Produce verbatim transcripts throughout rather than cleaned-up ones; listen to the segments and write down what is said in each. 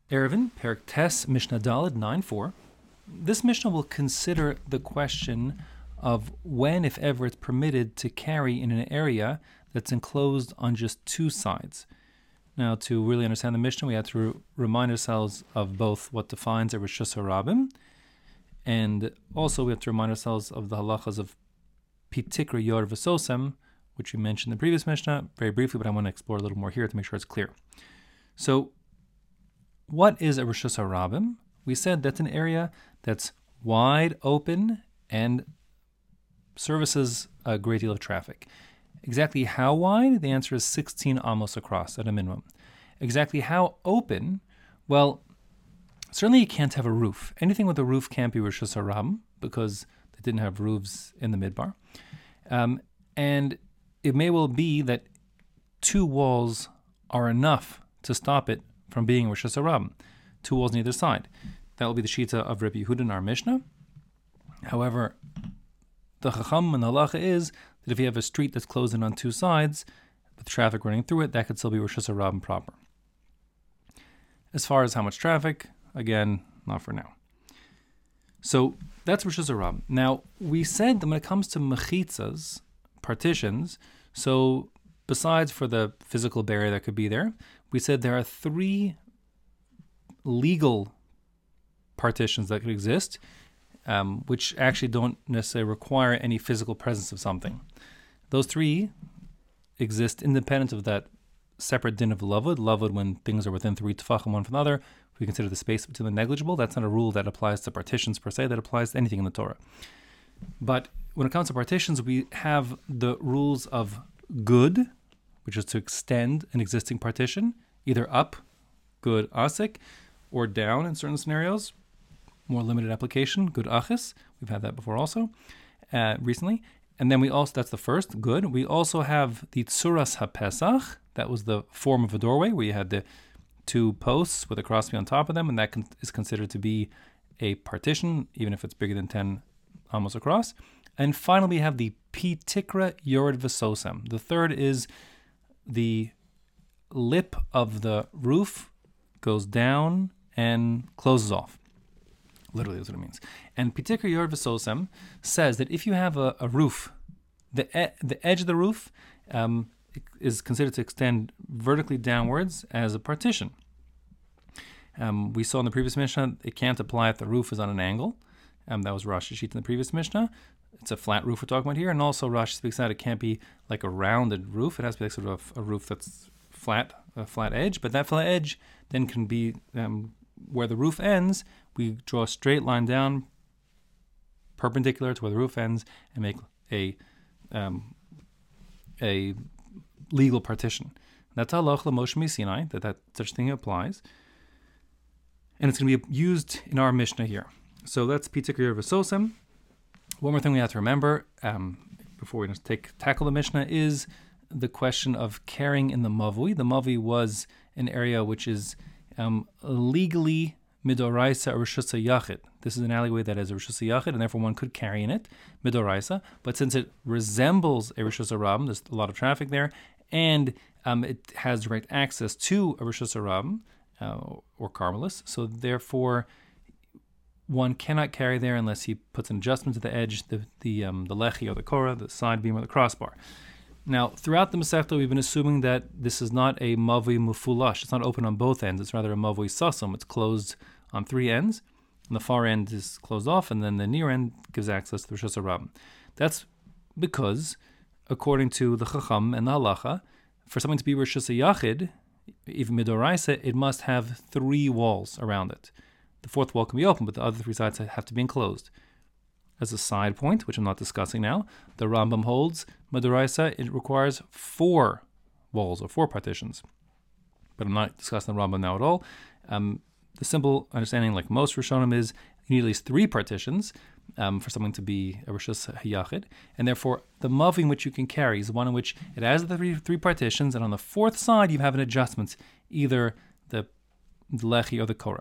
Erevin, Perek Tes, Mishnah Daled nine four. This Mishnah will consider the question of when, if ever, it's permitted to carry in an area that's enclosed on just two sides. Now, to really understand the Mishnah, we have to re- remind ourselves of both what defines a Reshus HaRabim, and also we have to remind ourselves of the halachas of Pitikra Yor V'Sosem, which we mentioned in the previous Mishnah very briefly, but I want to explore a little more here to make sure it's clear. So, what is a Reshus HaRabim? We said that's an area that's wide open and services a great deal of traffic. Exactly how wide? The answer is sixteen amos across at a minimum. Exactly how open? Well, certainly you can't have a roof. Anything with a roof can't be Reshus HaRabim because they didn't have roofs in the Midbar. Um, and it may well be that two walls are enough to stop it from being Reshus HaRabim. Two walls on either side. That will be the Shita of Rabbi Yehuda in our Mishnah. However, the Chacham and the Halacha is that if you have a street that's closed in on two sides, with traffic running through it, that could still be Reshus HaRabim proper. As far as how much traffic, again, not for now. So that's Reshus HaRabim. Now, we said that when it comes to mechitzas, partitions, so besides for the physical barrier that could be there, we said there are three legal partitions that could exist, um, which actually don't necessarily require any physical presence of something. Those three exist independent of that separate din of lavud. Lavud, when things are within three tefachim one from the other, we consider the space between them negligible. That's not a rule that applies to partitions per se, that applies to anything in the Torah. But when it comes to partitions, we have the rules of good, which is to extend an existing partition, either up, good asik, or down in certain scenarios, more limited application, good achis. We've had that before also, uh, recently. And then we also, that's the first, good. We also have the tzuras ha-pesach. That was the form of a doorway where you had the two posts with a crossbeam on top of them, and that con- is considered to be a partition, even if it's bigger than ten amos across. And finally, we have the pitikra yored v'sosem. The third is the lip of the roof goes down and closes off. Literally, that's what it means. And Pitikra Yor V'Sosem says that if you have a, a roof, the e- the edge of the roof um, is considered to extend vertically downwards as a partition. Um, we saw in the previous Mishnah, it can't apply if the roof is on an angle. Um, that was Rashi Shita in the previous Mishnah. It's a flat roof we're talking about here. And also Rashi speaks out, it can't be like a rounded roof. It has to be like sort of a, a roof that's flat, a flat edge. But that flat edge then can be um, where the roof ends. We draw a straight line down, perpendicular to where the roof ends, and make a um, a legal partition. That's halach l'Moshe Misinai, that that such thing applies, and it's going to be used in our Mishnah here. So that's Pitikra Yor V'Sosem. One more thing we have to remember um, before we just take tackle the Mishnah is the question of carrying in the mavui. The mavui was an area which is um, legally midoraisa or Reshus HaYachid. This is an alleyway that has a Reshus HaYachid, and therefore one could carry in it, midoraisa. But since it resembles a Reshus HaRabim, there's a lot of traffic there, and um, it has direct access to a Reshus HaRabim, uh, or Carmelis, so therefore one cannot carry there unless he puts an adjustment to the edge, the the um, the lechi or the korah, the side beam or the crossbar. Now, throughout the Masechta, we've been assuming that this is not a mavui mufulash. It's not open on both ends. It's rather a mavui sasum. It's closed on three ends, and the far end is closed off, and then the near end gives access to the Reshus HaRabim. That's because, according to the Chacham and the Halacha, for something to be Reshus HaYachid, even midoraisa, it must have three walls around it. The fourth wall can be open, but the other three sides have to be enclosed. As a side point, which I'm not discussing now, the Rambam holds, midoraisa, it requires four walls or four partitions. But I'm not discussing the Rambam now at all. Um, the simple understanding, like most Rishonim, is you need at least three partitions um, for something to be a Reshus HaYachid. And therefore, the mavi in which you can carry is the one in which it has the three, three partitions, and on the fourth side you have an adjustment, either the, the lechi or the korah.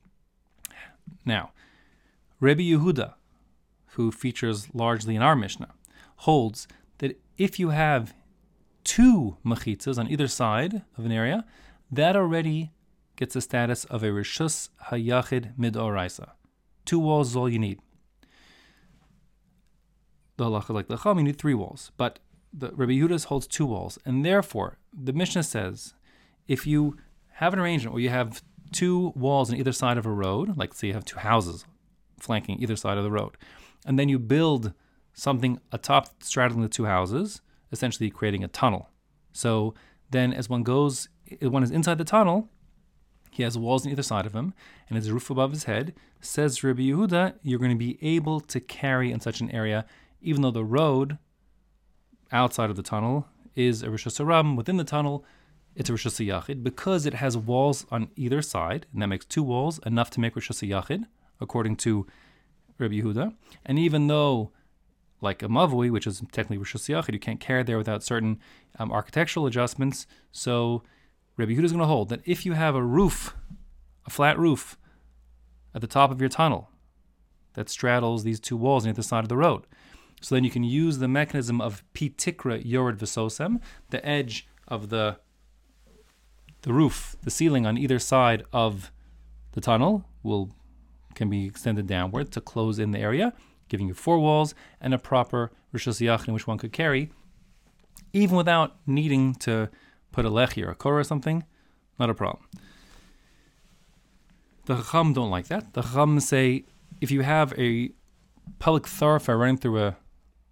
Now, Rabbi Yehuda, who features largely in our Mishnah, holds that if you have two mechitzas on either side of an area, that already gets the status of a Rishus Hayachid Midoraisa. Two walls is all you need. The halacha like the Chacham, you need three walls. But the Rabbi Yehuda holds two walls. And therefore, the Mishnah says, if you have an arrangement where you have two walls on either side of a road, like say you have two houses flanking either side of the road, and then you build something atop straddling the two houses, essentially creating a tunnel. So then as one goes, one is inside the tunnel, he has walls on either side of him, and his roof above his head. Says Rabbi Yehuda, you're going to be able to carry in such an area, even though the road outside of the tunnel is a Rishus Harabim. Within the tunnel, it's a Rishus Yachid, because it has walls on either side, and that makes two walls, enough to make Rishus Yachid, according to Rabbi Yehuda. And even though, like a Mavui, which is technically Rishus Yachid, you can't carry there without certain um, architectural adjustments, so Rabbi Yehuda is going to hold that if you have a roof, a flat roof, at the top of your tunnel that straddles these two walls on either side of the road, so then you can use the mechanism of pitikra yored v'sosem, the edge of the the roof, the ceiling on either side of the tunnel will can be extended downward to close in the area, giving you four walls and a proper Rishus Yachid in which one could carry, even without needing to put a lechi or a kor or something. Not a problem. The Chacham don't like that. The Chacham say, if you have a public thoroughfare running through a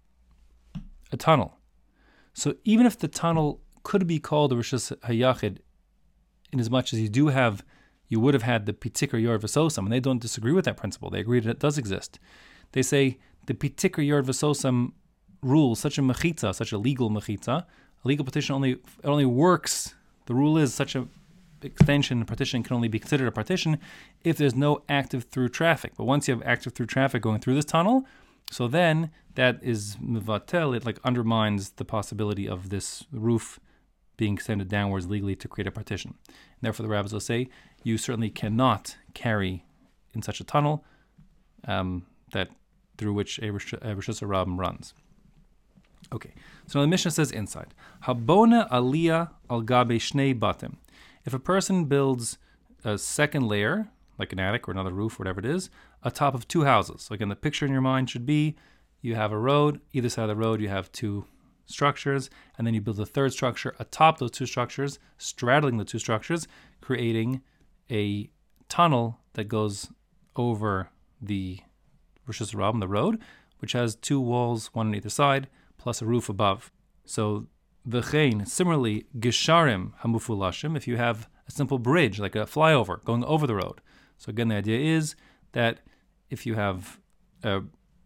a tunnel, so even if the tunnel could be called a Rishus Hayachid, in as much as you do have, you would have had the Pitikr Yor V'Sosam, and they don't disagree with that principle. They agree that it does exist. They say the Pitikr Yor V'Sosam rule, such a mechitza, such a legal mechitza, a legal partition only it only works. The rule is such a extension, partition can only be considered a partition if there's no active through traffic. But once you have active through traffic going through this tunnel, so then that is mivatel, it like undermines the possibility of this roof being extended downwards legally to create a partition. And therefore the rabbis will say, you certainly cannot carry in such a tunnel um, that through which a Rishus Harabim runs. Okay, so now the Mishnah says inside, Habona aliyah al gabe shnei batim. If a person builds a second layer, like an attic or another roof, whatever it is, atop of two houses. So again, the picture in your mind should be, you have a road, either side of the road you have two structures, and then you build a third structure atop those two structures, straddling the two structures, creating a tunnel that goes over the Rishus Harabim, the road, which has two walls, one on either side, plus a roof above. So v'chein, similarly, gesharim hamufulashim, if you have a simple bridge, like a flyover, going over the road. So again, the idea is that if you have a,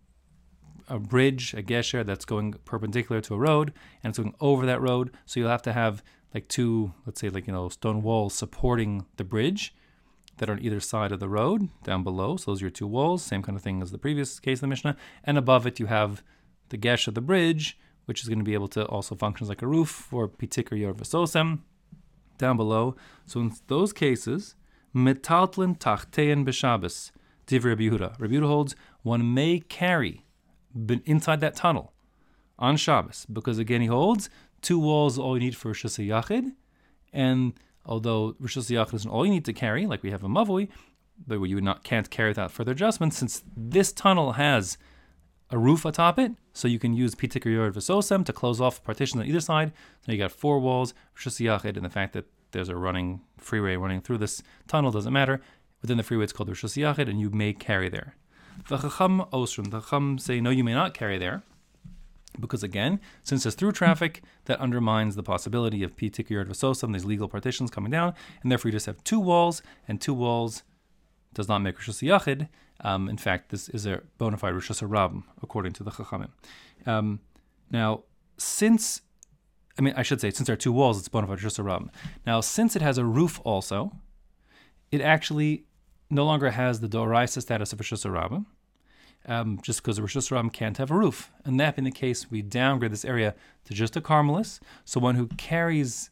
a bridge, a gesher, that's going perpendicular to a road, and it's going over that road, so you'll have to have like two, let's say like, you know, stone walls supporting the bridge that are on either side of the road, down below. So those are your two walls, same kind of thing as the previous case of the Mishnah. And above it, you have the gesh of the bridge, which is going to be able to also function like a roof for pitikr yor v'sosem, down below. So in those cases, metaltlin tachtein b'Shabbos, divrei Rabbi Yehuda. Rabbi Yehuda holds one may carry inside that tunnel on Shabbos, because again he holds two walls all you need for Rishus Yachid, and although Rishus Yachid isn't all you need to carry, like we have a Mavui, but where you would not can't carry without further adjustments, since this tunnel has a roof atop it, so you can use Pitikr Yor V'Sosem to close off partitions on either side. So you got four walls, Rishus Yachid, and the fact that there's a running freeway running through this tunnel doesn't matter. Within the freeway it's called Rishus Yachid, and you may carry there. The Chacham Osrim, the Chacham say, no, you may not carry there, because again, since it's through traffic, that undermines the possibility of Pitikr Yor V'Sosem, these legal partitions coming down, and therefore you just have two walls, and two walls does not make Rishus Yachid. Um, in fact, this is a bona fide Rishus Harabim, according to the Chachamim. Um, now, since, I mean, I should say, since there are two walls, it's bona fide Rishus Harabim. Now, since it has a roof also, it actually no longer has the Doraisa status of Rishus Harabim, um, just because the Rishus Harabim can't have a roof. And that being the case, we downgrade this area to just a Carmelis, so one who carries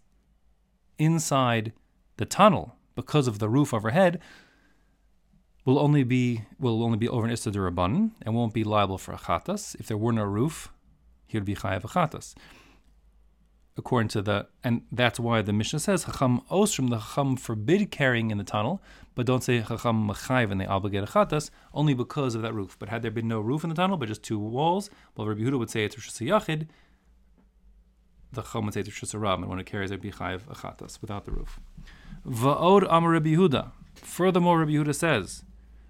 inside the tunnel because of the roof overhead will only be will only be over an Issa D'Rabbanan and won't be liable for a Chatas. If there were no roof, he would be Chayav a Chatas. according to the, and that's why the Mishnah says Chacham Osrim, the Chacham forbid carrying in the tunnel, but don't say Chacham Mechayv and they obligate a chatas, only because of that roof. But had there been no roof in the tunnel, but just two walls, well, Rabbi Yehuda would say it's Rosh Hashanah, the Chacham would say it's Rosh Hashanah, and when it carries, it'd be Chayv a chatas without the roof. Va'od Amar Rabbi Yehuda. Furthermore, Rabbi Yehuda says,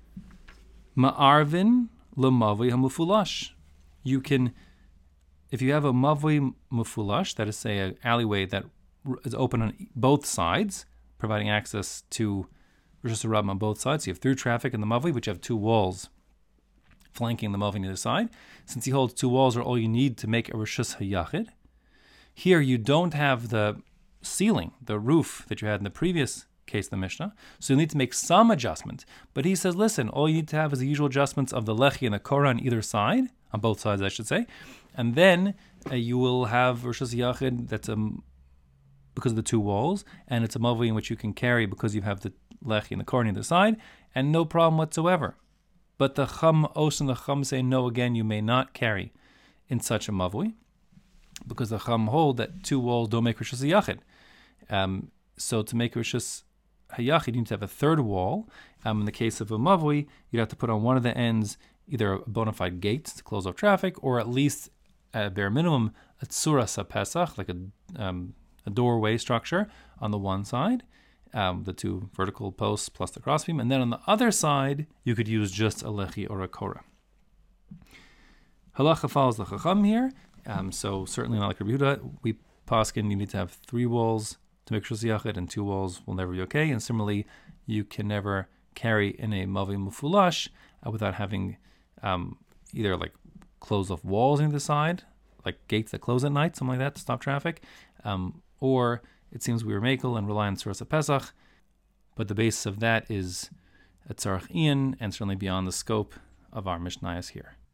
Ma'arvin lemavoi hamufulash. You can, if you have a mavoi mufulash, that is, say, an alleyway that is open on both sides, providing access to Rosh Hashanah on both sides. So you have through traffic in the mavoi, but you have two walls flanking the mavoi on either side. Since he holds two walls are all you need to make a Rosh Hashanah, here you don't have the ceiling, the roof that you had in the previous case of the Mishnah, so you need to make some adjustment. But he says, listen, all you need to have is the usual adjustments of the lechi and the korah on either side, on both sides, I should say, and then uh, you will have Rosh Hashanah that's um, because of the two walls, and it's a mavoi in which you can carry because you have the lechi and the korah on either side, and no problem whatsoever. But the chum os and the chum say, no, again, you may not carry in such a mavoi, because the chum hold that two walls don't make Rosh Hashanah. Um, so to make Rosh Hayachid, you need to have a third wall. Um, in the case of a mavoi, you'd have to put on one of the ends either a bona fide gate to close off traffic, or at least, at bare minimum, a tzuras pesach, like a um, a doorway structure on the one side, um, the two vertical posts plus the crossbeam, and then on the other side, you could use just a lechi or a korah. Halacha follows the chacham here, um, so certainly not like Rabbi Yehuda. We paskin, you need to have three walls to make Rosh Hashanah, and two walls will never be okay. And similarly, you can never carry in a mavoi mufulash uh, without having um, either like closed off walls on either side, like gates that close at night, something like that to stop traffic, um, or it seems we were makel and rely on Tzuras Pesach, but the basis of that is a tzarach ian, and certainly beyond the scope of our Mishnayos here.